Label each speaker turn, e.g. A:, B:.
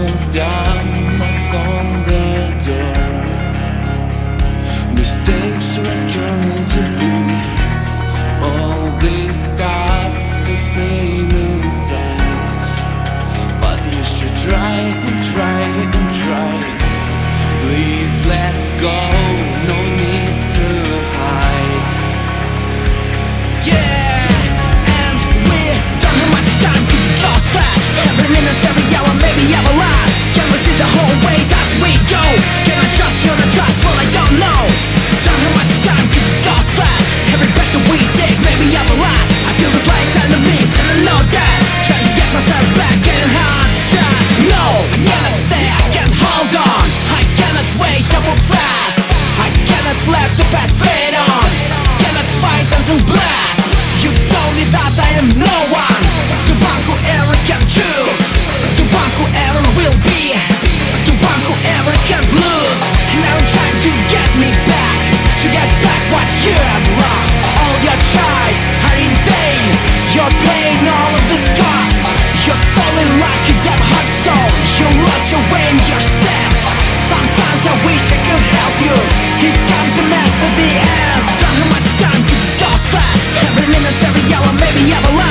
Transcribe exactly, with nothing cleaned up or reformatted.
A: of dawn knocks on the door. Mistakes return to be. All these thoughts cause pain inside. But you should try and try and try. Please let go, no need to hide.
B: Yeah, and we don't have much time cause it goes fast. Every minute, every hour, maybe ever last. Can we see the whole way that we go? Can I trust you or not trust? Well, I don't know. Don't have much time cause it goes fast. Every breath that we take, maybe ever last. I feel this light inside of me and I know that. Trying to get myself back, getting hard shot. No, I cannot stay, I can't hold on. I cannot wait, I will fast. I cannot let the past fade on. Cannot fight until blast. You told me that I am no one. The one who ever can choose. The one who ever will be. The one who ever can lose. Now you're trying to get me back. To get back what you have lost. All your tries are in vain. You're paying all of this cost. You're falling like a damn hot stone. You lost your way and you're stabbed. Sometimes I wish I could help you. It comes to mess at the end. Don't have much time cause it goes fast. Every minute, every hour, maybe ever last.